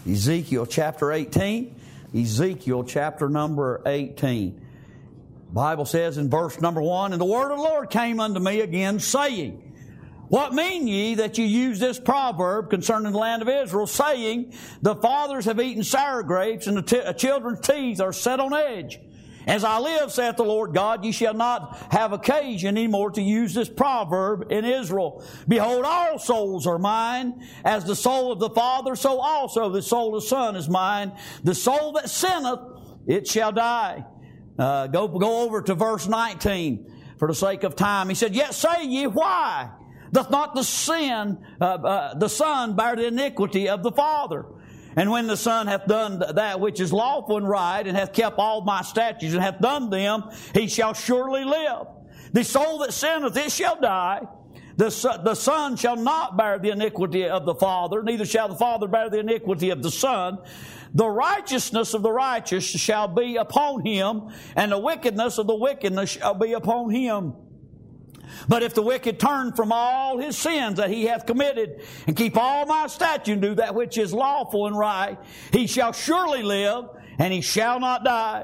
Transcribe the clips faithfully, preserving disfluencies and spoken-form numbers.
Ezekiel chapter eighteen. Ezekiel chapter number eighteen. The Bible says in verse number one, "And the word of the Lord came unto me again, saying, What mean ye that ye use this proverb concerning the land of Israel, saying, The fathers have eaten sour grapes, and the t- children's teeth are set on edge? As I live, saith the Lord God, ye shall not have occasion any more to use this proverb in Israel. Behold, all souls are mine. As the soul of the Father, so also the soul of the Son is mine. The soul that sinneth, it shall die." Uh, go, go over to verse nineteen for the sake of time. He said, "Yet say ye, why doth not the sin, uh, uh, the Son bear the iniquity of the Father? And when the Son hath done that which is lawful and right, and hath kept all my statutes, and hath done them, he shall surely live. The soul that sinneth, it shall die. The son, the Son shall not bear the iniquity of the Father, neither shall the Father bear the iniquity of the Son. The righteousness of the righteous shall be upon him, and the wickedness of the wickedness shall be upon him. But if the wicked turn from all his sins that he hath committed, and keep all my statutes, and do that which is lawful and right, he shall surely live, and he shall not die.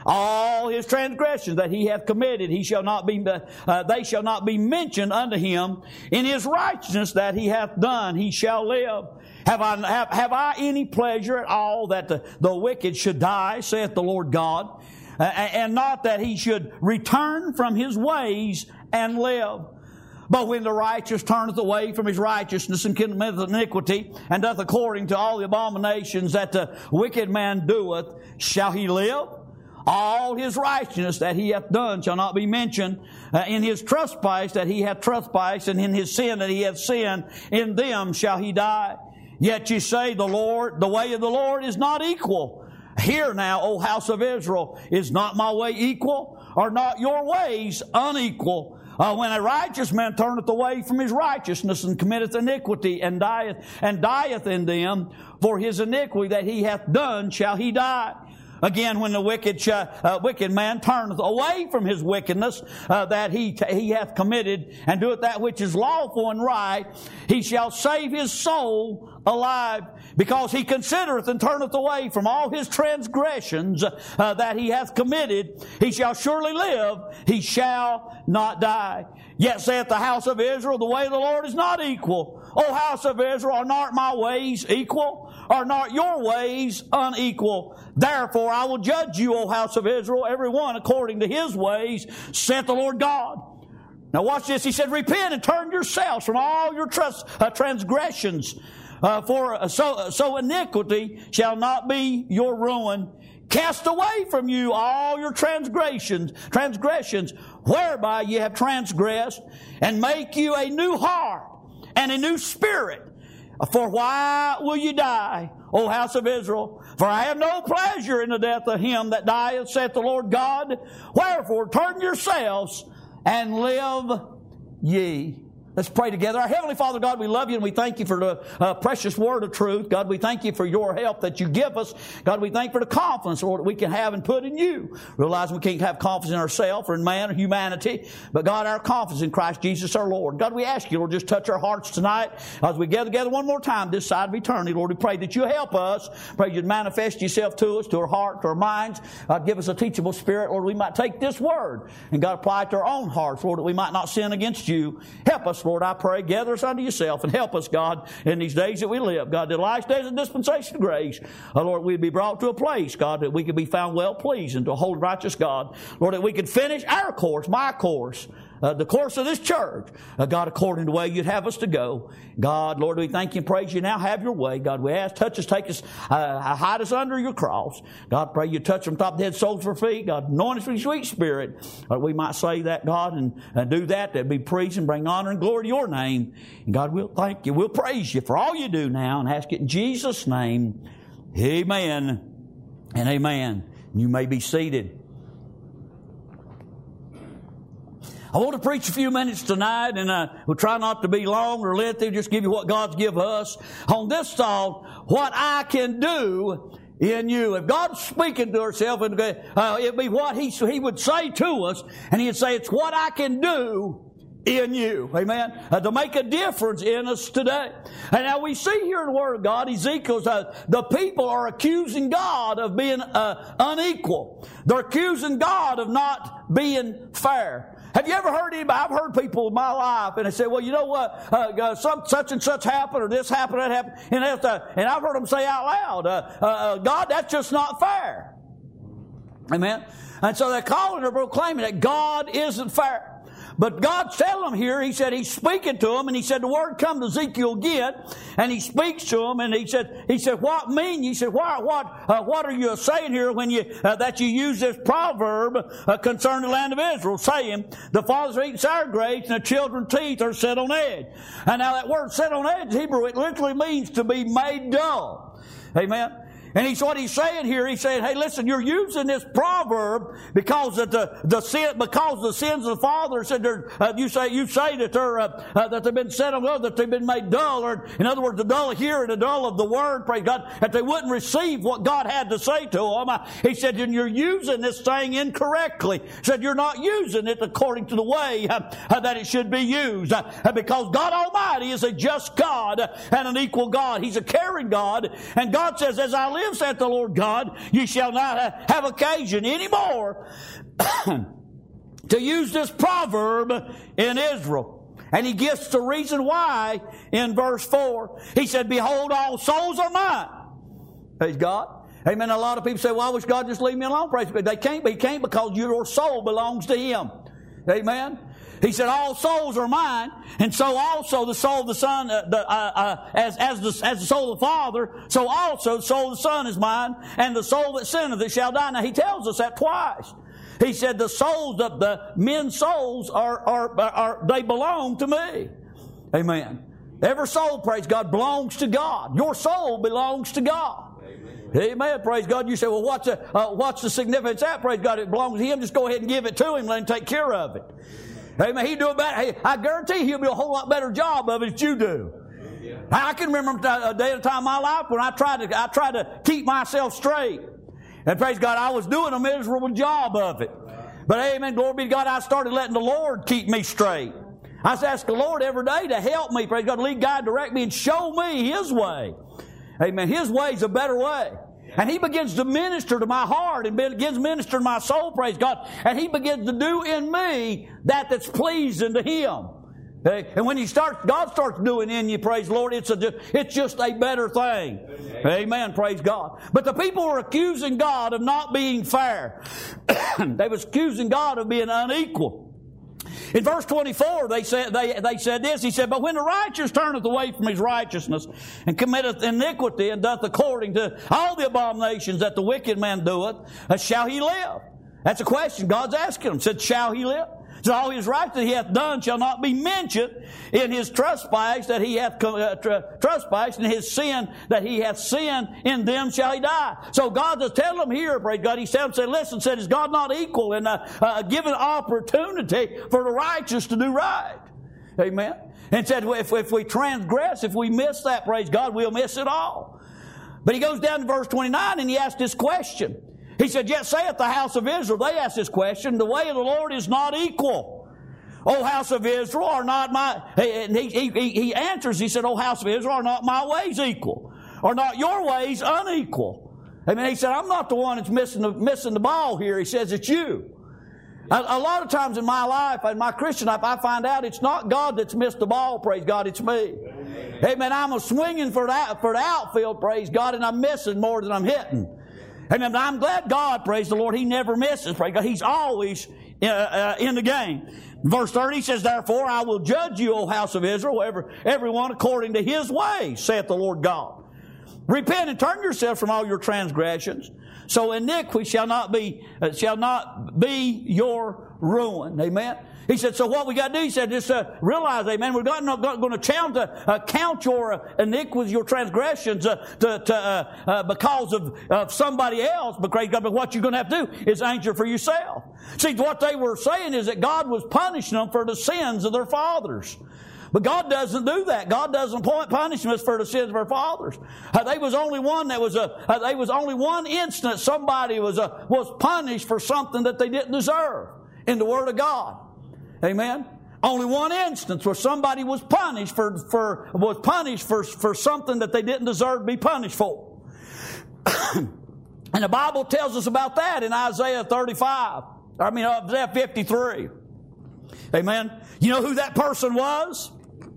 All his transgressions that he hath committed, he shall not be, uh, they shall not be mentioned unto him. In his righteousness that he hath done, he shall live. Have I, have, have I any pleasure at all that the, the wicked should die, saith the Lord God, uh, and not that he should return from his ways and live? But when the righteous turneth away from his righteousness and committeth iniquity, and doth according to all the abominations that the wicked man doeth, shall he live? All his righteousness that he hath done shall not be mentioned. Uh, in his trespass that he hath trespassed, and in his sin that he hath sinned, in them shall he die. Yet ye say, the Lord, the way of the Lord is not equal. Hear now, O house of Israel, is not my way equal? Are not your ways unequal? Uh, when a righteous man turneth away from his righteousness, and committeth iniquity, and dieth, and dieth in them, for his iniquity that he hath done shall he die. Again, when the wicked sh- uh, wicked man turneth away from his wickedness uh, that he t- he hath committed, and doeth that which is lawful and right, he shall save his soul alive, because he considereth and turneth away from all his transgressions uh, that he hath committed. He shall surely live, he shall not die. Yet saith the house of Israel, the way of the Lord is not equal. O house of Israel, are not my ways equal? Are not your ways unequal? Therefore I will judge you, O house of Israel, every one according to his ways, saith the Lord God. Now watch this. He said, repent and turn yourselves from all your trans- uh, transgressions, uh, for uh, so, uh, so iniquity shall not be your ruin. Cast away from you all your transgressions, transgressions, whereby ye have transgressed, and make you a new heart and a new spirit. For why will you die, O house of Israel? For I have no pleasure in the death of him that dieth, saith the Lord God. Wherefore turn yourselves and live ye. Let's pray together. Our Heavenly Father, God, we love you and we thank you for the uh, precious word of truth. God, we thank you for your help that you give us. God, we thank you for the confidence, Lord, that we can have and put in you. Realizing we can't have confidence in ourselves or in man or humanity, but God, our confidence in Christ Jesus our Lord. God, we ask you, Lord, just touch our hearts tonight as we gather together one more time this side of eternity. Lord, we pray that you help us. Pray you'd manifest yourself to us, to our heart, to our minds. God, give us a teachable spirit, Lord, we might take this word and God, apply it to our own hearts, Lord, that we might not sin against you. Help us, Lord, I pray. Gather us unto yourself and help us, God, in these days that we live. God, the last days of dispensation of grace, oh, Lord, we'd be brought to a place, God, that we could be found well pleasing to a holy, righteous God. Lord, that we could finish our course, my course, Uh, the course of this church, uh, God, according to the way you'd have us to go. God, Lord, we thank you and praise you now. Have your way. God, we ask, touch us, take us, uh, hide us under your cross. God, pray you touch from top of the head, soles of our feet. God, anoint us with your sweet spirit. Uh, we might say that, God, and, and do that. That'd be praise and bring honor and glory to your name. And God, we'll thank you. We'll praise you for all you do now and ask it in Jesus' name. Amen and amen. You may be seated. I want to preach a few minutes tonight, and uh, we'll try not to be long or lengthy, just give you what God's given us. On this thought, what I can do in you. If God's speaking to Himself, uh, it'd be what he, he would say to us, and He'd say, it's what I can do in you. Amen. Uh, to make a difference in us today. And now we see here in the Word of God, Ezekiel's, uh, the people are accusing God of being uh, unequal. They're accusing God of not being fair. Have you ever heard anybody? I've heard people in my life, and they say, well, you know what, uh, uh, some, such and such happened, or this happened, that happened, and, that's, uh, and I've heard them say out loud, uh, uh, God, that's just not fair. Amen? And so they're calling or proclaiming that God isn't fair. But God's telling them here, He said He's speaking to them, and He said the word come to Ezekiel again, and He speaks to them, and He said, He said, what mean you? He said, what, what, uh, what are you saying here when you, uh, that you use this proverb uh, concerning the land of Israel, saying, the fathers are eating sour grapes, and the children's teeth are set on edge. And now that word set on edge, Hebrew, it literally means to be made dull. Amen. And he's what he's saying here. He's saying, "Hey, listen, you're using this proverb because of the the sin, because the sins of the fathers. Said uh, you say you say that they're uh, uh, that they've been set on love, that they've been made dull, or in other words, the dull of hearing, the dull of the word. Praise God, that they wouldn't receive what God had to say to them. Uh, he said, and you're using this thing incorrectly. He said you're not using it according to the way uh, uh, that it should be used, uh, because God Almighty is a just God and an equal God. He's a caring God, and God says, as I live, saith the Lord God, you shall not have occasion anymore to use this proverb in Israel. And He gives the reason why in verse four. He said, behold, all souls are mine. Praise God. Amen. A lot of people say, well, I wish God just leave me alone. Praise God. They can't, but He can't, because your soul belongs to Him. Amen. He said, all souls are mine, and so also the soul of the Son, uh, the, uh, uh, as, as, the, as the soul of the Father, so also the soul of the Son is mine, and the soul that sinneth it shall die. Now, He tells us that twice. He said, the souls of the men's souls are, are, are, they belong to me. Amen. Every soul, praise God, belongs to God. Your soul belongs to God. Amen. Amen. Praise God. You say, well, what's the, uh, what's the significance of that? Praise God, it belongs to Him. Just go ahead and give it to Him, let Him take care of it. Amen. He do a better. Hey, I guarantee He'll do a whole lot better job of it than you do. Yeah. I can remember a day at a time in my life when I tried to I tried to keep myself straight, and praise God, I was doing a miserable job of it. But amen, glory be to God, I started letting the Lord keep me straight. I was asking the Lord every day to help me, praise God, lead, guide, direct me, and show me His way. Amen. His way is a better way. And He begins to minister to my heart and begins to minister to my soul, praise God. And He begins to do in me that that's pleasing to Him. Okay? And when He starts, God starts doing in you, praise the Lord, it's, a, it's just a better thing. Amen. Amen, praise God. But the people were accusing God of not being fair. They was accusing God of being unequal. In verse twenty-four, they said, they, they said this. He said, but when the righteous turneth away from his righteousness and committeth iniquity and doth according to all the abominations that the wicked man doeth, uh, shall he live? That's a question God's asking him. Said, shall he live? So all his right that he hath done shall not be mentioned in his trespass that he hath uh, tr- trespassed, and his sin that he hath sinned, in them shall he die. So God is telling them here, praise God, He said, said listen, said, is God not equal in uh, uh, giving opportunity for the righteous to do right? Amen. And said, if, if we transgress, if we miss that, praise God, we'll miss it all. But He goes down to verse twenty-nine and He asked this question. He said, yet saith the house of Israel, they asked this question, the way of the Lord is not equal. O house of Israel, are not my, and he, he, he answers, he said, O house of Israel, are not my ways equal? Are not your ways unequal? I mean, he said, I'm not the one that's missing the, missing the ball here. He says, it's you. A, a lot of times in my life, in my Christian life, I find out it's not God that's missed the ball, praise God, it's me. Amen. Amen. I'm a swinging for the, for the outfield, praise God, and I'm missing more than I'm hitting. And I'm glad God, praise the Lord, He never misses, praise God. He's always uh, uh, in the game. Verse thirty says, therefore I will judge you, O house of Israel, every, everyone according to his ways, saith the Lord God. Repent and turn yourself from all your transgressions, so iniquity shall not be, uh, shall not be your ruin. Amen. He said, so what we got to do, he said, just uh, realize, amen, we're not, not going to count, uh, count your uh, iniquities, your transgressions uh, to, to, uh, uh, because of, of somebody else. But, but what you're going to have to do is answer for yourself. See, what they were saying is that God was punishing them for the sins of their fathers. But God doesn't do that. God doesn't point punishments for the sins of our fathers. Uh, they was only one that was a. Uh, they was only one instance somebody was a, was punished for something that they didn't deserve in the Word of God. Amen. Only one instance where somebody was punished for, for was punished for, for something that they didn't deserve to be punished for. And the Bible tells us about that in Isaiah thirty-five. I mean, Isaiah fifty-three. Amen. You know who that person was?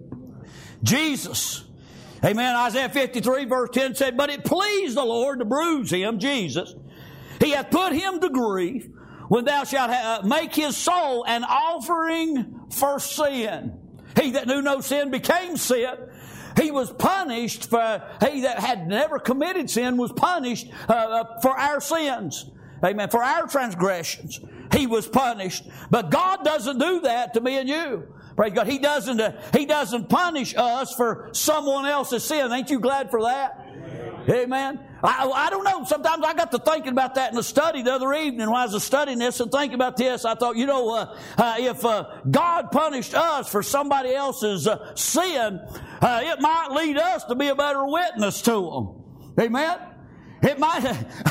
Jesus. Amen. Isaiah fifty-three verse ten said, "But it pleased the Lord to bruise him," Jesus. "He hath put him to grief, when thou shalt ha- make his soul an offering for sin. He that knew no sin became sin." He was punished for, he that had never committed sin was punished uh, for our sins. Amen. For our transgressions. He was punished. But God doesn't do that to me and you. Praise God. He doesn't, uh, He doesn't punish us for someone else's sin. Ain't you glad for that? Amen. I, I don't know. Sometimes I got to thinking about that in the study the other evening when I was studying this and thinking about this. I thought, you know, uh, uh, if uh, God punished us for somebody else's uh, sin, uh, it might lead us to be a better witness to them. Amen. It might,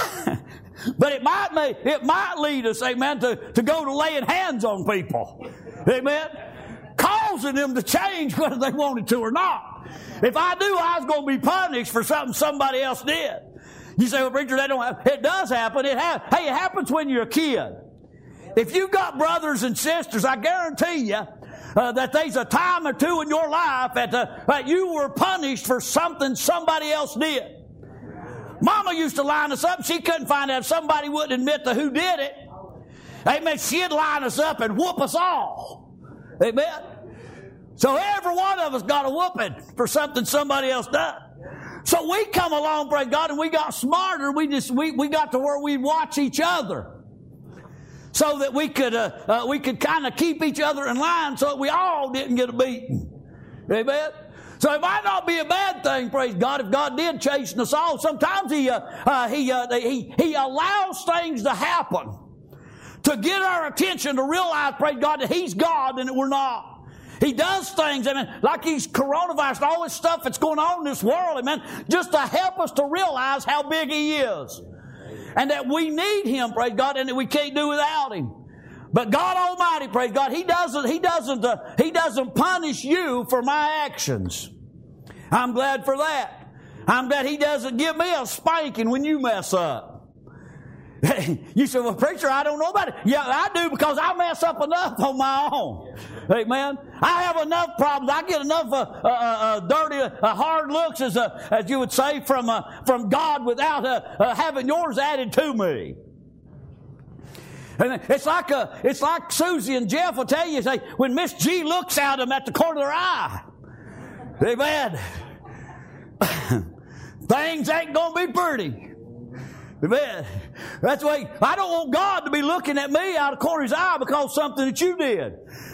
but it might make, it might lead us, amen, to, to go to laying hands on people. Amen. Causing them to change whether they wanted to or not. If I knew I was going to be punished for something somebody else did. You say, "Well, preacher, that don't happen." It does happen. It ha- hey, it happens when you're a kid. If you've got brothers and sisters, I guarantee you uh, that there's a time or two in your life that, uh, that you were punished for something somebody else did. Mama used to line us up. She couldn't find out if somebody wouldn't admit to who did it. Amen. She'd line us up and whoop us all. Amen. So every one of us got a whooping for something somebody else done. So we come along, praise God, and we got smarter. We just we, we got to where we watch each other, so that we could uh, uh, we could kind of keep each other in line, so that we all didn't get a beating. Amen. So it might not be a bad thing, praise God, if God did chasten us all. Sometimes He uh, uh, He uh, He He allows things to happen to get our attention to realize, praise God, that He's God and that we're not. He does things, amen, like He's coronavirus and all this stuff that's going on in this world, amen, just to help us to realize how big He is. And that we need Him, praise God, and that we can't do without Him. But God Almighty, praise God, He doesn't, He doesn't, uh, He doesn't punish you for my actions. I'm glad for that. I'm glad He doesn't give me a spanking when you mess up. You say, "Well, preacher, I don't know about it." Yeah, I do, because I mess up enough on my own. Amen. I have enough problems. I get enough uh, uh, uh, dirty, uh, hard looks, as uh, as you would say, from uh, from God without uh, uh, having yours added to me. And it's like uh, it's like Susie and Jeff will tell you, say, when Miss G looks at them at the corner of their eye, amen, things ain't gonna be pretty. Amen. That's why I don't want God to be looking at me out of the corner of His eye because of something that you did.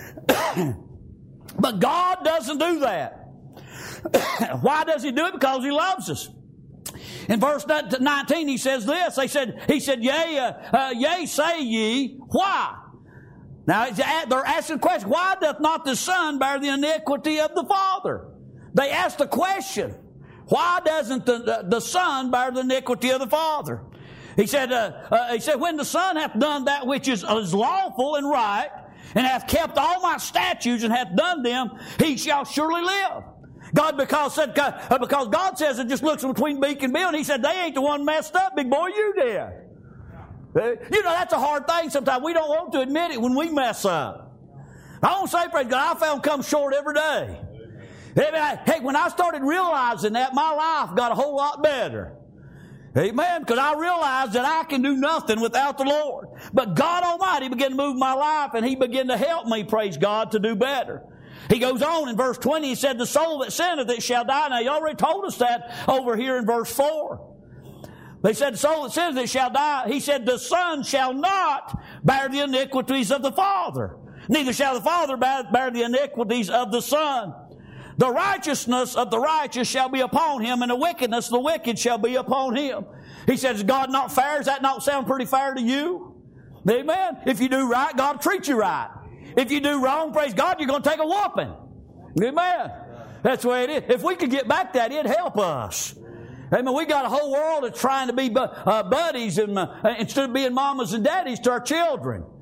But God doesn't do that. Why does He do it? Because He loves us. In verse nineteen, He says this. They said, He said, "Yea, uh, uh, yea, say ye, why?" Now they're asking the question, why doth not the Son bear the iniquity of the Father? They asked the question, why doesn't the, the, the Son bear the iniquity of the Father? He said, uh, uh, he said, "When the Son hath done that which is, is lawful and right, and hath kept all my statutes and hath done them, he shall surely live." God, because said, uh, because God says it just looks between beak and bill, and He said, they ain't the one messed up, big boy, you did. Uh, you know, that's a hard thing sometimes. We don't want to admit it when we mess up. I don't say, praise God, I found come short every day. Hey, when I started realizing that, my life got a whole lot better. Amen. Because I realized that I can do nothing without the Lord. But God Almighty began to move my life, and He began to help me, praise God, to do better. He goes on in verse twenty, He said, "The soul that sinneth, it shall die." Now, He already told us that over here in verse four. They said, "The soul that sinneth, it shall die." He said, "The Son shall not bear the iniquities of the Father. Neither shall the Father bear the iniquities of the Son. The righteousness of the righteous shall be upon him, and the wickedness of the wicked shall be upon him." He says, "Is God not fair? Does that not sound pretty fair to you?" Amen. If you do right, God will treat you right. If you do wrong, praise God, you're going to take a whooping. Amen. That's the way it is. If we could get back that, it'd help us. Amen. We got a whole world that's trying to be uh, buddies and, uh, instead of being mamas and daddies to our children.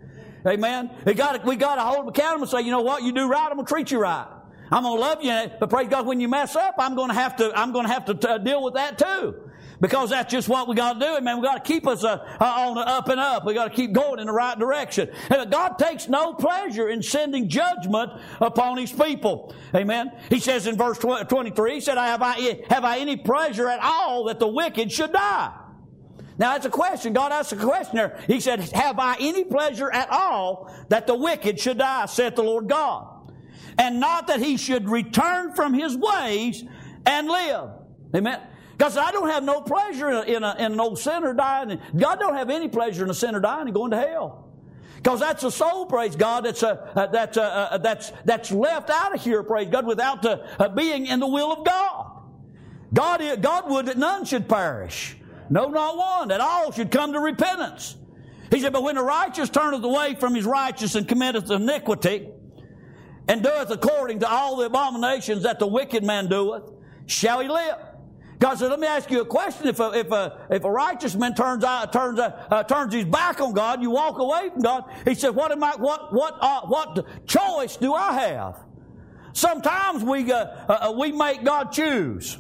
Amen. We got we got to hold them accountable and say, you know what, you do right, I'm going to treat you right. I'm going to love you, but praise God, when you mess up, I'm going to have to I'm going to have to t- deal with that too. Because that's just what we got to do. Man, we got to keep us uh, on the up and up. We got to keep going in the right direction. And God takes no pleasure in sending judgment upon His people. Amen. He says in verse twenty-three, He said, have I, have I any pleasure at all that the wicked should die? Now that's a question. God asked a question there. He said, have I any pleasure at all that the wicked should die, saith the Lord God? And not that he should return from his ways and live. Amen. Because I don't have no pleasure in, a, in an old sinner dying. God don't have any pleasure in a sinner dying and going to hell. Because that's a soul, praise God, that's a, uh, that's, a, uh, that's, that's left out of here, praise God, without uh, uh, being in the will of God. God, God would that none should perish. No, not one. That all should come to repentance. He said, but when the righteous turneth away from his righteous and committeth iniquity, and doeth according to all the abominations that the wicked man doeth, shall he live? God said, let me ask you a question. If a, if a, if a righteous man turns out, turns, uh, uh, turns his back on God, you walk away from God. He said, what am I, what, what, uh, what choice do I have? Sometimes we, uh, uh, we make God choose.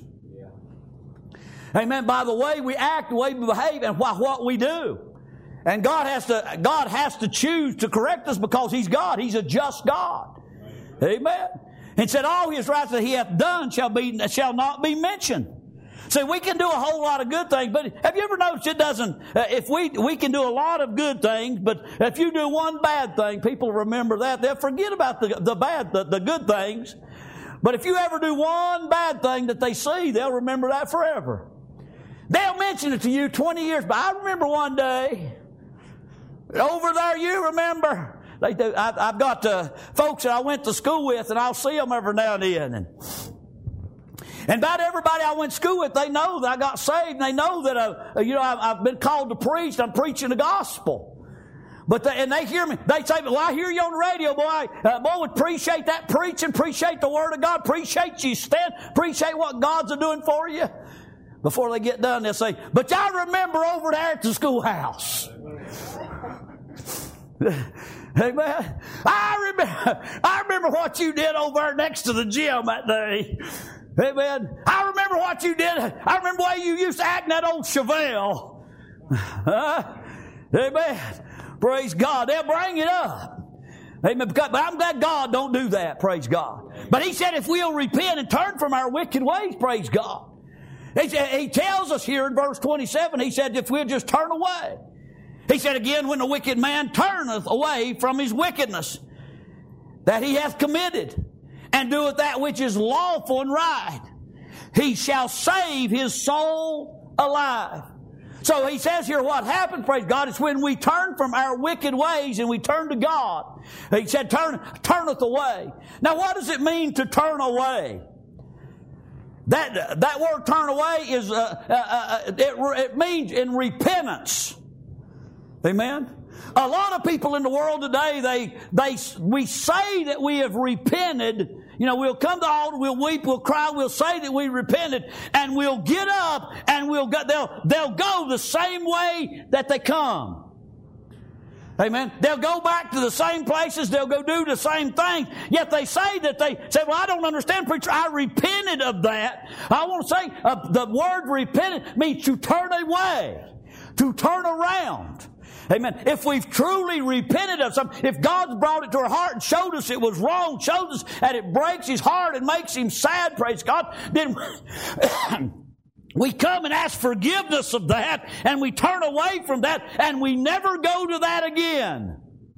Yeah. Amen. By the way we act, the way we behave, and what, what we do. And God has to, God has to choose to correct us because He's God. He's a just God. Amen. Amen. And said, all His rights that He hath done shall be, shall not be mentioned. See, we can do a whole lot of good things, but have you ever noticed it doesn't, uh, if we, we can do a lot of good things, but if you do one bad thing, people remember that. They'll forget about the, the bad, the, the good things. But if you ever do one bad thing that they see, they'll remember that forever. They'll mention it to you twenty years, but I remember one day, over there, you remember, they do, I, I've got uh, folks that I went to school with, and I'll see them every now and then, and And about everybody I went to school with, they know that I got saved. And they know that, uh, you know, I've, I've been called to preach. I'm preaching the gospel. But they, and they hear me. They say, well, I hear you on the radio, boy. Uh, boy, appreciate that preaching. Appreciate the Word of God. Appreciate you stand. Appreciate what God's doing for you. Before they get done, they'll say, but I remember over there at the schoolhouse. Amen. I remember, I remember what you did over there next to the gym that day. Amen. I remember what you did. I remember the way you used to act in that old Chevelle. Uh, amen. Praise God. They'll bring it up. Amen. But I'm glad God don't do that. Praise God. But He said if we'll repent and turn from our wicked ways, praise God. He, he tells us here in verse twenty-seven, He said if we'll just turn away. He said again, when the wicked man turneth away from his wickedness that he hath committed, and doeth that which is lawful and right, he shall save his soul alive. So he says here what happened, praise God, is when we turn from our wicked ways and we turn to God. He said, turn, turneth away. Now what does it mean to turn away? That, that word turn away is, uh, uh, uh, it, it means in repentance. Amen? A lot of people in the world today, they, they, we say that we have repented. You know, we'll come to the altar, we'll weep, we'll cry, we'll say that we repented, and we'll get up and we'll go, they'll, they'll go the same way that they come. Amen. They'll go back to the same places, they'll go do the same things, yet they say that they say, well, I don't understand, preacher, I repented of that. I want to say uh, the word repented means to turn away, to turn around. Amen. If we've truly repented of something, if God's brought it to our heart and showed us it was wrong, showed us that it breaks His heart and makes Him sad, praise God, then we come and ask forgiveness of that, and we turn away from that, and we never go to that again.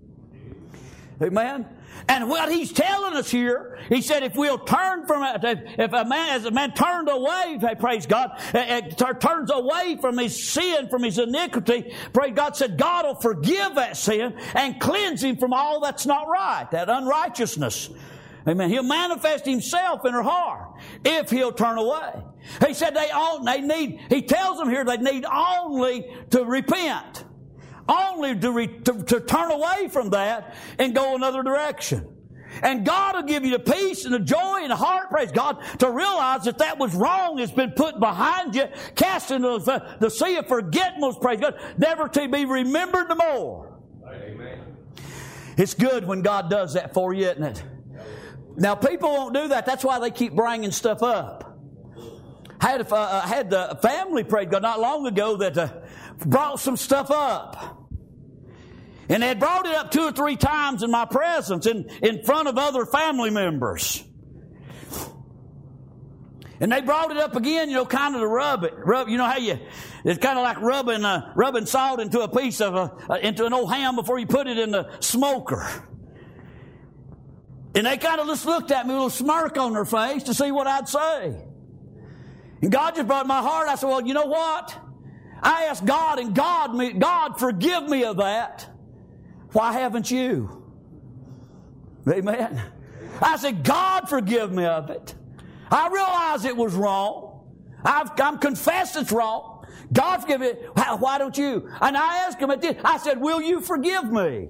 Amen. And what He's telling us here, He said, if we'll turn from it, if a man, as a man turned away, praise God, turns away from his sin, from his iniquity, praise God, said God will forgive that sin and cleanse him from all that's not right, that unrighteousness. Amen. He'll manifest Himself in her heart if he'll turn away. He said they all, they need, He tells them here they need only to repent. Only to, re, to, to turn away from that and go another direction. And God will give you the peace and the joy and the heart, praise God, to realize that that was wrong. It's been put behind you, cast into the, the sea of forgetfulness, praise God, never to be remembered no more. Amen. It's good when God does that for you, isn't it? Now, people won't do that. That's why they keep bringing stuff up. I had a, uh, had a family, praise God, not long ago that uh, brought some stuff up. And they had brought it up two or three times in my presence, in, in front of other family members. And they brought it up again, you know, kind of to rub it. Rub, you know how you, it's kind of like rubbing uh, rubbing salt into a piece of, a, uh, into an old ham before you put it in the smoker. And they kind of just looked at me with a little smirk on their face to see what I'd say. And God just brought my heart. I said, well, you know what? I asked God, and God, me, God forgive me of that. Why haven't you? Amen. I said, God forgive me of it. I realize it was wrong. I've, I'm confessed it's wrong. God forgive me. Why, why don't you? And I asked him at the end, I said, will you forgive me?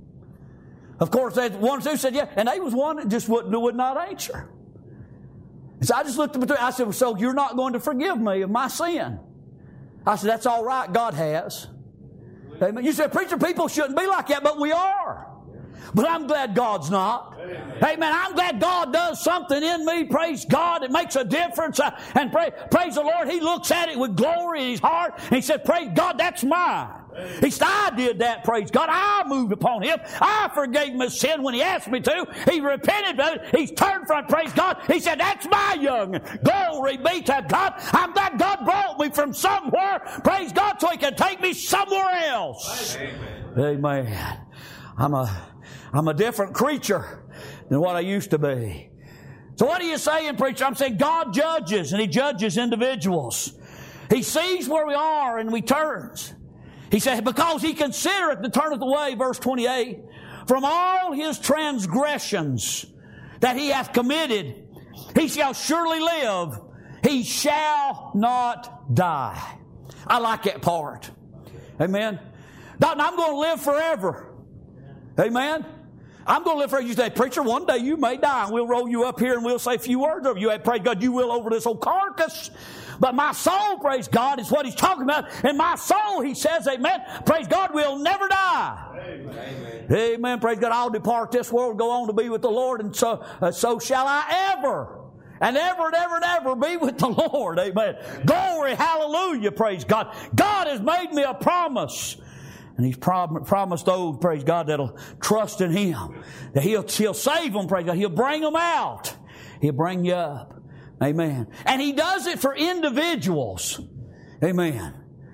Of course, they, one or two said, yeah. And they was one that just would, would not answer. So I just looked at them. I said, so you're not going to forgive me of my sin? I said, that's all right. God has. Amen. You said, preacher, people shouldn't be like that, but we are. But I'm glad God's not. Amen. Amen. I'm glad God does something in me. Praise God. It makes a difference. Uh, and pray, praise the Lord. He looks at it with glory in his heart. And he said, praise God, that's mine. Amen. He said, I did that, praise God. I moved upon him. I forgave him his sin when he asked me to. He repented of it. He's turned from it, praise God. He said, that's my young. Glory be to God. I'm glad God brought me from somewhere, praise God, so he can take me somewhere else. Amen. Amen. I'm a, I'm a different creature than what I used to be. So what are you saying, preacher? I'm saying God judges, and he judges individuals. He sees where we are and we turns. He said, because he considereth and turneth away, verse twenty-eight, from all his transgressions that he hath committed, he shall surely live. He shall not die. I like that part. Amen. Now, I'm going to live forever. Amen. I'm going to live forever. You say, preacher, one day you may die, and we'll roll you up here and we'll say a few words over you. Praise God, you will over this old carcass. But my soul, praise God, is what he's talking about. And my soul, he says, amen, praise God, will never die. Amen. Amen. Praise God, I'll depart this world, go on to be with the Lord, and so, uh, so shall I ever. And ever and ever and ever be with the Lord. Amen. Amen. Glory, hallelujah, praise God. God has made me a promise. And he's prom- promised those, praise God, that'll trust in him. That he'll, he'll save them, praise God. He'll bring them out. He'll bring you up. Amen. And he does it for individuals. Amen.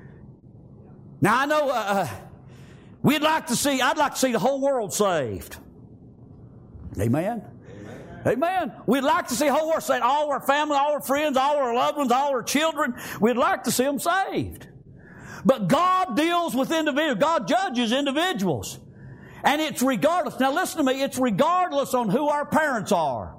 Now I know uh, we'd like to see, I'd like to see the whole world saved. Amen. Amen. Amen. We'd like to see the whole world saved. All our family, all our friends, all our loved ones, all our children. We'd like to see them saved. But God deals with individuals. God judges individuals. And it's regardless. Now listen to me. It's regardless on who our parents are.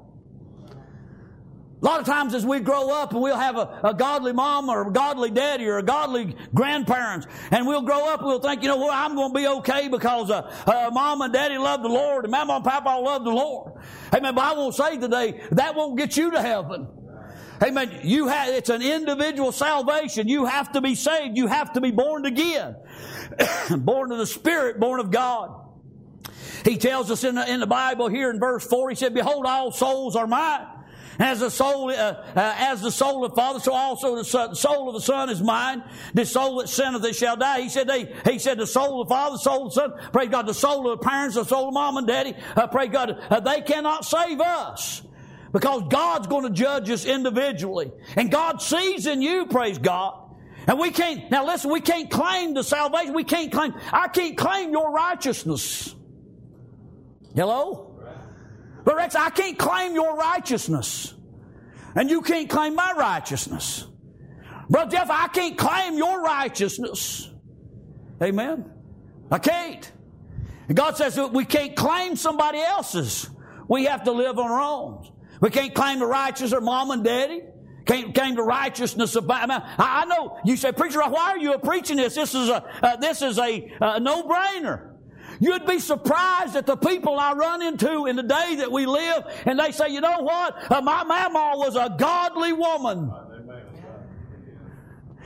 A lot of times as we grow up and we'll have a, a godly mom or a godly daddy or a godly grandparents, and we'll grow up and we'll think, you know what, I'm going to be okay because uh, uh, mom and daddy love the Lord and mama and papa love the Lord. Amen. But I won't say today, that won't get you to heaven. Amen. You have, it's an individual salvation. You have to be saved. You have to be born again. Born of the Spirit, born of God. He tells us in the, in the Bible here in verse four, he said, behold, all souls are mine. As the soul, uh, uh, as the soul of the Father, so also the, son, the soul of the Son is mine. The soul that sinneth, it shall die. He said, they, he said, the soul of the Father, the soul of the Son, praise God, the soul of the parents, the soul of mom and daddy, uh, praise God, uh, they cannot save us because God's going to judge us individually, and God sees in you, praise God. And we can't. Now, listen, we can't claim the salvation. We can't claim. I can't claim your righteousness. Hello. But Rex, I can't claim your righteousness. And you can't claim my righteousness. Brother Jeff, I can't claim your righteousness. Amen? I can't. And God says that we can't claim somebody else's. We have to live on our own. We can't claim the righteousness of mom and daddy. Can't claim the righteousness of... I, mean, I know, you say, preacher, why are you preaching this? This is a, uh, this is a, a no-brainer. You'd be surprised at the people I run into in the day that we live, and they say, you know what? Uh, my mama was a godly woman.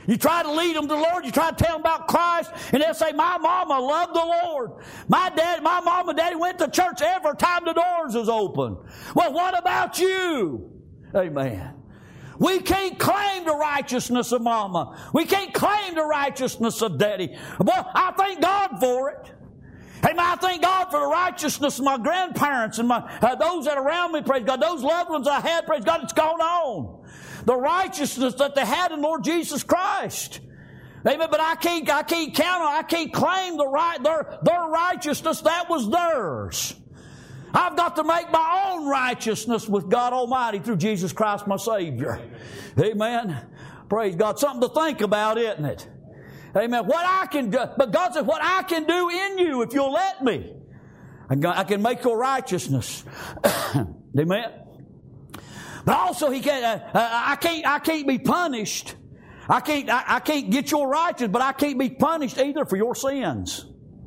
You try to lead them to the Lord. You try to tell them about Christ. And they'll say, my mama loved the Lord. My dad, my mama and daddy went to church every time the doors was open. Well, what about you? Amen. We can't claim the righteousness of mama. We can't claim the righteousness of daddy. Well, I thank God for it. Amen. I thank God for the righteousness of my grandparents and my uh, those that are around me, praise God. Those loved ones I had, praise God, it's gone on. The righteousness that they had in Lord Jesus Christ. Amen. But I can't, I can't count on, I can't claim the right, their, their righteousness. That was theirs. I've got to make my own righteousness with God Almighty through Jesus Christ, my Savior. Amen. Praise God. Something to think about, isn't it? Amen. What I can do, but God said, what I can do in you if you'll let me. I can make your righteousness. Amen. But also, he can't. Uh, I can't. I can't be punished. I can't. I, I can't get your righteousness, but I can't be punished either for your sins.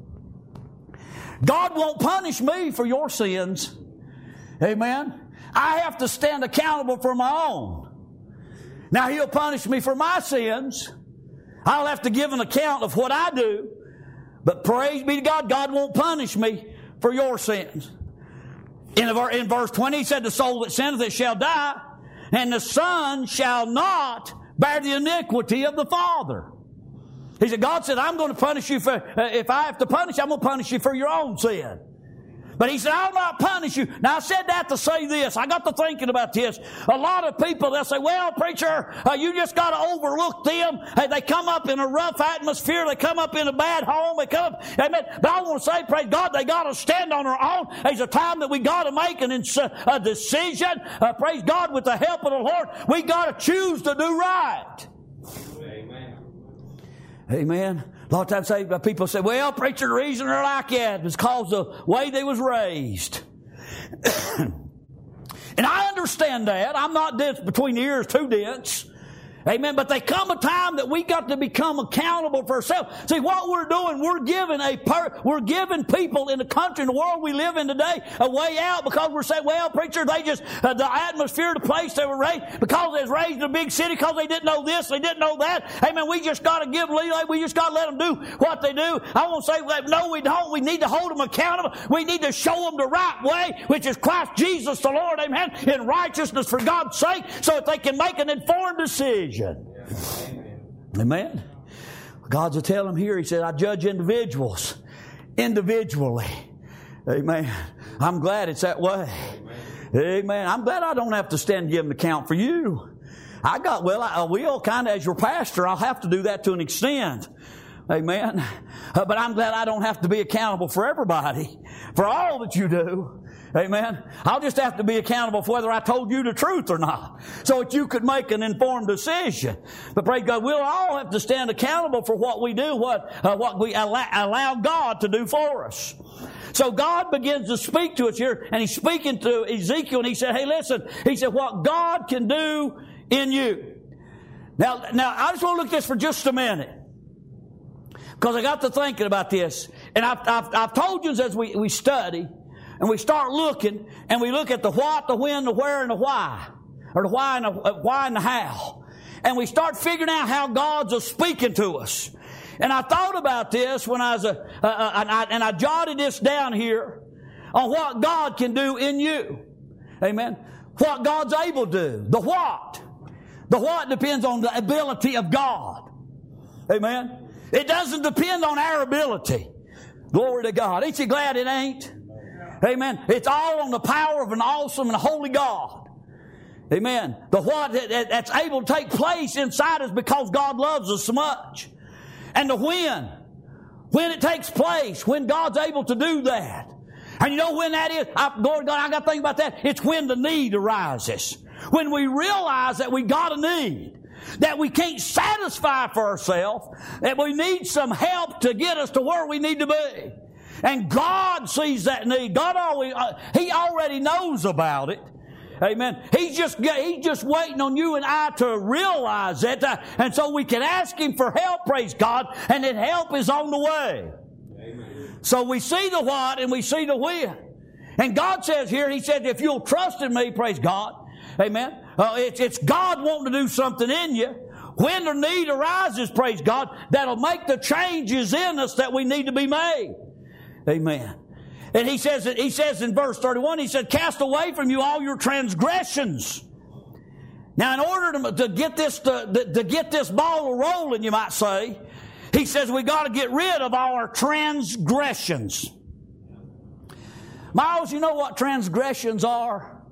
God won't punish me for your sins. Amen. I have to stand accountable for my own. Now He'll punish me for my sins. I'll have to give an account of what I do. But praise be to God, God won't punish me for your sins. In, in verse twenty, He said, the soul that sinneth it shall die, and the Son shall not bear the iniquity of the Father. He said, God said, I'm going to punish you for, uh, if I have to punish you, I'm going to punish you for your own sin. But He said, I'll not punish you. Now, I said that to say this. I got to thinking about this. A lot of people, they'll say, well, preacher, uh, you just got to overlook them. Hey, they come up in a rough atmosphere. They come up in a bad home. They come up, amen. But I want to say, praise God, they got to stand on their own. There's a time that we got to make an ins- a decision. Uh, praise God, with the help of the Lord, we got to choose to do right. Amen. Amen. A lot of times say, people say, well, preacher, the reason they're like that is because of the way they was raised. And I understand that. I'm not dense between the ears, too dense. Amen. But there come a time that we got to become accountable for ourselves. See, what we're doing, we're giving a per, we're giving people in the country, in the world we live in today, a way out because we're saying, well, preacher, they just, uh, the atmosphere, the place they were raised, because they was raised in a big city, because they didn't know this, they didn't know that. Amen. We just got to give leeway. We just got to let them do what they do. I won't say, well, no, we don't. We need to hold them accountable. We need to show them the right way, which is Christ Jesus the Lord. Amen. In righteousness for God's sake, so that they can make an informed decision. Amen. Amen. God's a tell him here, He said, I judge individuals individually. Amen. I'm glad it's that way. Amen. Amen. I'm glad I don't have to stand and give an account for you. I got, well, I will kind of as your pastor, I'll have to do that to an extent. Amen. Uh, but I'm glad I don't have to be accountable for everybody, for all that you do. Amen. I'll just have to be accountable for whether I told you the truth or not, so that you could make an informed decision. But praise God, we'll all have to stand accountable for what we do, what uh, what we allow, allow God to do for us. So God begins to speak to us here, and He's speaking to Ezekiel, and He said, hey, listen, He said, what God can do in you. Now, now I just want to look at this for just a minute, because I got to thinking about this. And I've, I've, I've told you as we, we study, and we start looking, and we look at the what, the when, the where, and the why. Or the why and the, uh, why and the how. And we start figuring out how God's a speaking to us. And I thought about this when I was, a, uh, uh, and, I, and I jotted this down here on what God can do in you. Amen. What God's able to do. The what. The what depends on the ability of God. Amen. It doesn't depend on our ability. Glory to God. Ain't you glad it ain't? Amen. It's all on the power of an awesome and holy God. Amen. The what that's able to take place inside us because God loves us so much. And the when. When it takes place. When God's able to do that. And you know when that is? I, Lord God, I got to think about that. It's when the need arises. When we realize that we got a need. That we can't satisfy for ourselves. That we need some help to get us to where we need to be. And God sees that need. God always, uh, He already knows about it. Amen. He's just, He's just waiting on you and I to realize it. Uh, and so we can ask Him for help, praise God. And that help is on the way. Amen. So we see the what and we see the when. And God says here, He said, if you'll trust in me, praise God. Amen. Uh, it's, it's God wanting to do something in you. When the need arises, praise God, that'll make the changes in us that we need to be made. Amen. And he says, he says in verse thirty-one, he said, cast away from you all your transgressions. Now, in order to, to get this to, to get this ball rolling, you might say, he says we got to get rid of our transgressions. Miles, you know what transgressions are?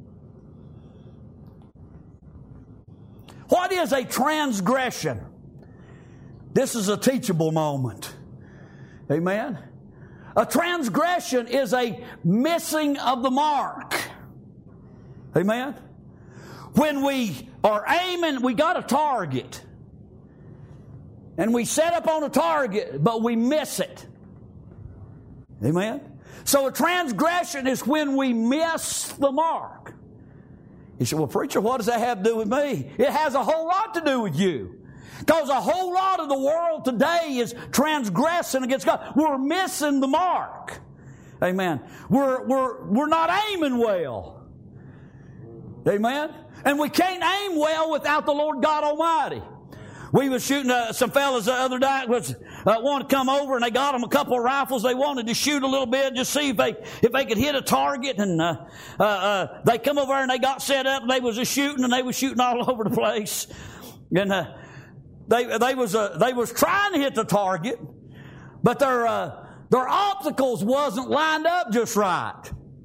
What is a transgression? This is a teachable moment. Amen. A transgression is a missing of the mark. Amen. When we are aiming, we got a target. And we set up on a target, but we miss it. Amen. So a transgression is when we miss the mark. You say, well, preacher, what does that have to do with me? It has a whole lot to do with you. Because a whole lot of the world today is transgressing against God. We're missing the mark. Amen. We're, we're, we're not aiming well. Amen. And we can't aim well without the Lord God Almighty. We was shooting uh, some fellas the other night was uh, wanted to come over, and they got them a couple of rifles. They wanted to shoot a little bit, just see if they if they could hit a target. And uh, uh, uh, they come over and they got set up. And they was just shooting, and they was shooting all over the place. And uh, they they was uh, they was trying to hit the target, but their uh, their obstacles wasn't lined up just right.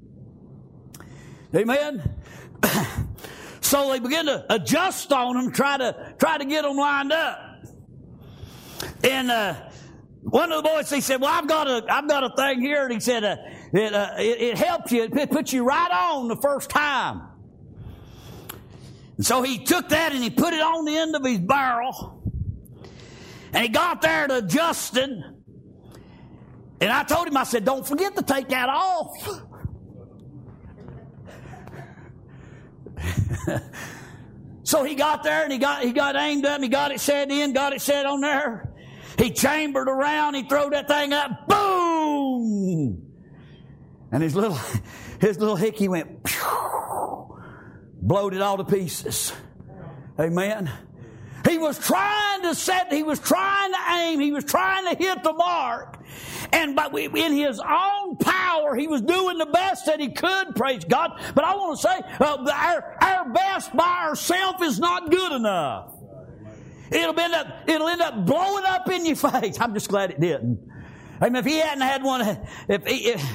Amen. So they began to adjust on them, try to try to get them lined up. And uh, one of the boys, he said, "Well, I've got a I've got a thing here," and he said, uh, "It uh, it, it helps you. It puts you right on the first time." And so he took that and he put it on the end of his barrel, and he got there to adjusting. And I told him, I said, "Don't forget to take that off." So he got there and he got he got aimed up, and he got it set in, got it set on there. He chambered around, he threw that thing up, boom! And his little his little hickey went, pew, blowed it all to pieces. Amen. He was trying to set, he was trying to aim, he was trying to hit the mark. And but in his own power, he was doing the best that he could, praise God. But I want to say, uh, our, our best by ourselves is not good enough. It'll end up, it'll end up blowing up in your face. I'm just glad it didn't. I mean, if he hadn't had one, if, if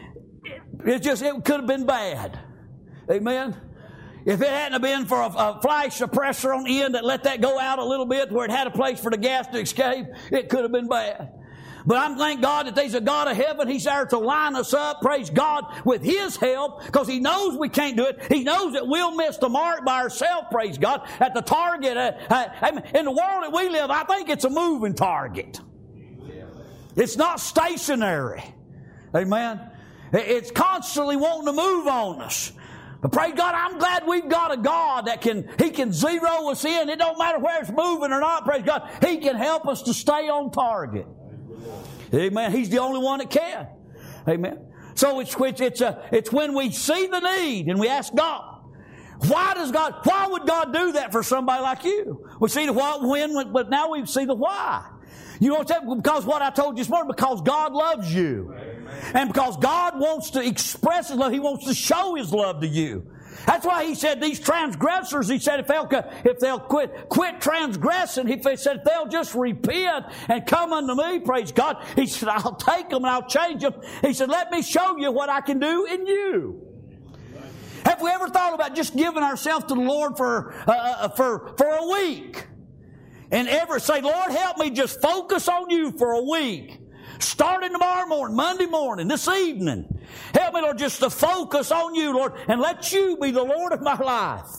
it just, it could have been bad. Amen. If it hadn't been for a, a flash suppressor on the end that let that go out a little bit where it had a place for the gas to escape, it could have been bad. But I'm thank God that there's a God of heaven. He's there to line us up, praise God, with His help, because He knows we can't do it. He knows that we'll miss the mark by ourselves, praise God, at the target. Uh, uh, in the world that we live, I think it's a moving target. It's not stationary. Amen. It's constantly wanting to move on us. But praise God, I'm glad we've got a God that can, He can zero us in. It don't matter where it's moving or not, praise God. He can help us to stay on target. Amen. He's the only one that can. Amen. So it's, it's, it's, a, it's when we see the need and we ask God, why does God, why would God do that for somebody like you? We see the what, when, but now we see the why. You know what? Because what I told you this morning, because God loves you. Amen. And because God wants to express His love, He wants to show His love to you. That's why He said these transgressors, He said if they'll, if they'll quit, quit transgressing, He said if they'll just repent and come unto me, praise God, He said I'll take them and I'll change them. He said let me show you what I can do in you. Have we ever thought about just giving ourselves to the Lord for, uh, for, for a week? And ever say, Lord, help me just focus on you for a week. Starting tomorrow morning, Monday morning, this evening. Help me, Lord, just to focus on you, Lord, and let you be the Lord of my life.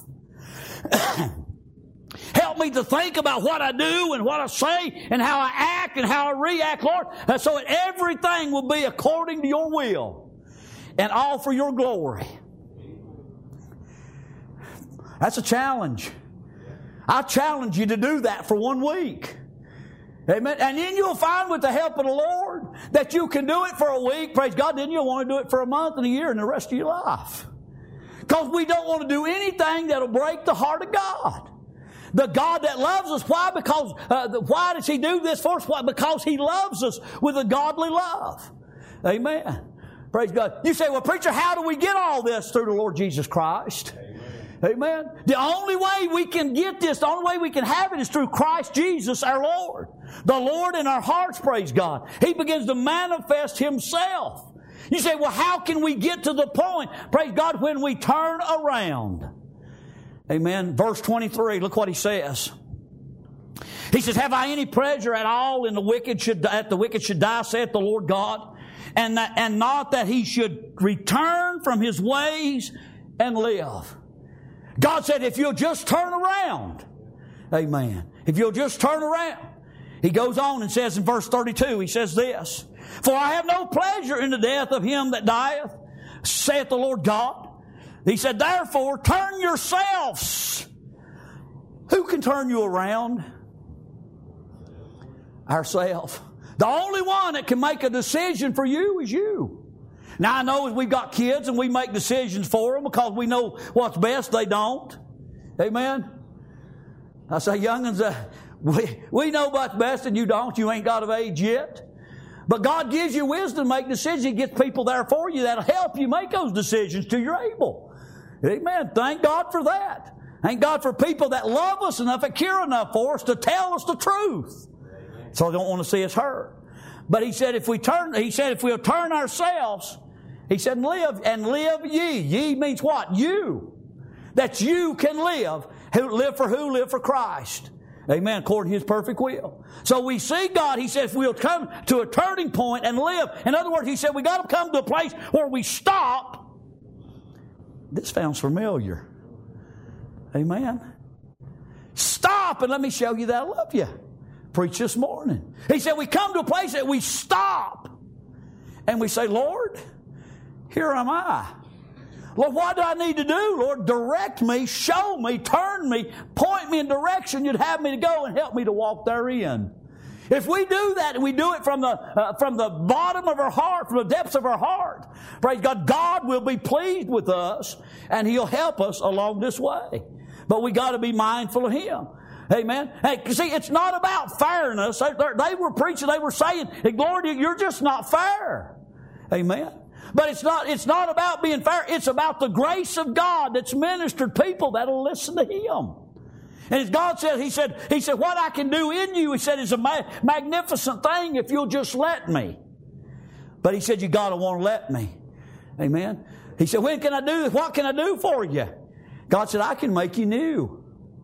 Help me to think about what I do and what I say and how I act and how I react, Lord, so that everything will be according to your will and all for your glory. That's a challenge. I challenge you to do that for one week. Amen. And then you'll find with the help of the Lord that you can do it for a week. Praise God. Then you'll want to do it for a month and a year and the rest of your life. Because we don't want to do anything that'll break the heart of God. The God that loves us. Why? Because, uh, the, why does He do this for us? Why? Because He loves us with a godly love. Amen. Praise God. You say, well, preacher, how do we get all this? Through the Lord Jesus Christ. Amen. Amen. The only way we can get this, the only way we can have it is through Christ Jesus our Lord. The Lord in our hearts, praise God. He begins to manifest Himself. You say, well, how can we get to the point, praise God, when we turn around? Amen. Verse twenty-three, look what he says. He says, have I any pleasure at all in the wicked should, that the wicked should die, saith the Lord God, and that, and not that he should return from his ways and live. God said, if you'll just turn around, amen. If you'll just turn around. He goes on and says in verse thirty-two, he says this, for I have no pleasure in the death of him that dieth, saith the Lord God. He said, therefore, turn yourselves. Who can turn you around? Ourselves. The only one that can make a decision for you is you. Now, I know we've got kids and we make decisions for them because we know what's best. They don't. Amen? I say, young'uns, uh, we, we know what's best and you don't. You ain't got of age yet. But God gives you wisdom to make decisions. He gets people there for you that'll help you make those decisions till you're able. Amen. Thank God for that. Thank God for people that love us enough and care enough for us to tell us the truth. Amen. So they don't want to see us hurt. But He said, if we turn, He said, if we'll turn ourselves, He said, and live, and live ye. Ye means what? You. That you can live. Who live for who? Live for Christ. Amen. According to His perfect will. So we see God, He says, we'll come to a turning point and live. In other words, He said, we got to come to a place where we stop. This sounds familiar. Amen. Stop and let me show you that I love you. Preach this morning. He said, we come to a place that we stop and we say, Lord, here am I. Lord, what do I need to do? Lord, direct me, show me, turn me, point me in direction you'd have me to go and help me to walk therein. If we do that and we do it from the uh, from the bottom of our heart, from the depths of our heart, praise God, God will be pleased with us and He'll help us along this way. But we got to be mindful of Him. Amen. Hey, see, it's not about fairness. They, they were preaching, they were saying, hey, Lord, you're just not fair. Amen. But it's not, it's not about being fair. It's about the grace of God that's ministered people that'll listen to Him. And as God said, He said, He said, what I can do in you, He said, is a ma- magnificent thing if you'll just let me. But He said, you got to want to let me. Amen. He said, when can I do this? What can I do for you? God said, I can make you new.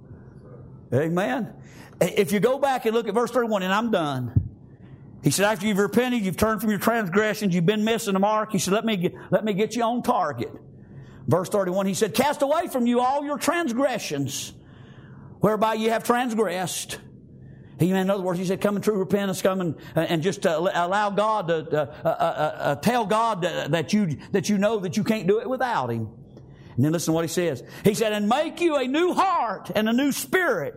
Amen. If you go back and look at verse thirty-one, and I'm done. He said, after you've repented, you've turned from your transgressions, you've been missing the mark. He said, let me get, let me get you on target. Verse thirty-one, He said, cast away from you all your transgressions, whereby you have transgressed. He, in other words, He said, come in true repentance, come and, and just uh, allow God to uh, uh, uh, uh, tell God that, that you that you know that you can't do it without Him. And then listen to what He says. He said, and make you a new heart and a new spirit.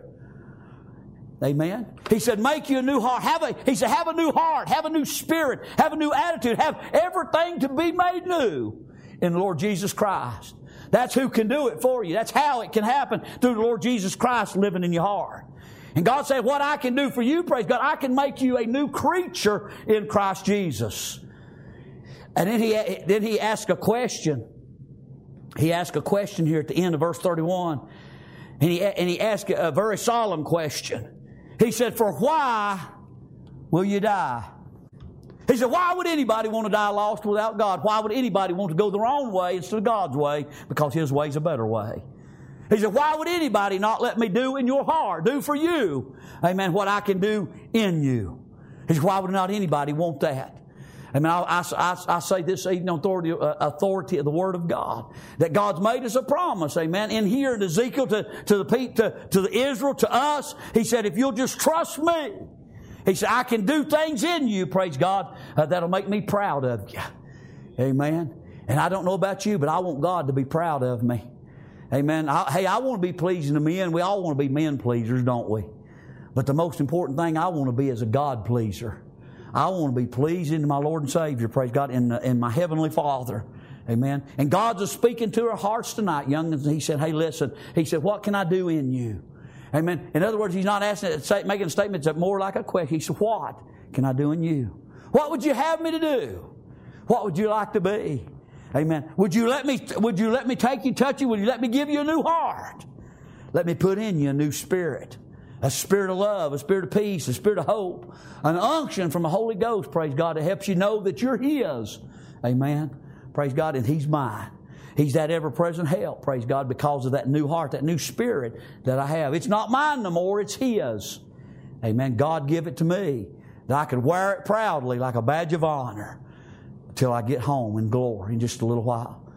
Amen. He said, make you a new heart. Have a, he said, have a new heart, have a new spirit, have a new attitude, have everything to be made new in the Lord Jesus Christ. That's who can do it for you. That's how it can happen, through the Lord Jesus Christ living in your heart. And God said, what I can do for you, praise God, I can make you a new creature in Christ Jesus. And then he, then he asked a question. He asked a question here at the end of verse thirty-one. And he, and he asked a very solemn question. He said, for why will you die? He said, why would anybody want to die lost without God? Why would anybody want to go the wrong way instead of God's way? Because His way is a better way. He said, why would anybody not let me do in your heart, do for you, amen, what I can do in you? He said, why would not anybody want that? I mean, I, I, I say this evening on authority, uh, authority of the Word of God, that God's made us a promise, amen. In here in Ezekiel to, to, the, to, to the Israel, to us, He said, if you'll just trust me, He said, I can do things in you, praise God, uh, that'll make me proud of you. Amen. And I don't know about you, but I want God to be proud of me. Amen. I, hey, I want to be pleasing to men. We all want to be men pleasers, don't we? But the most important thing I want to be is a God pleaser. I want to be pleasing to my Lord and Savior, praise God, and, and my Heavenly Father. Amen. And God's speaking to our hearts tonight, young. And He said, hey, listen. He said, what can I do in you? Amen. In other words, He's not asking, making statements that more like a question. He said, what can I do in you? What would you have me to do? What would you like to be? Amen. Would you let me, would you let me take you, touch you? Would you let me give you a new heart? Let me put in you a new spirit. A spirit of love, a spirit of peace, a spirit of hope. An unction from the Holy Ghost, praise God, that helps you know that you're His. Amen. Praise God, and He's mine. He's that ever-present help, praise God, because of that new heart, that new spirit that I have. It's not mine no more, it's His. Amen. God give it to me, that I could wear it proudly like a badge of honor until I get home in glory in just a little while.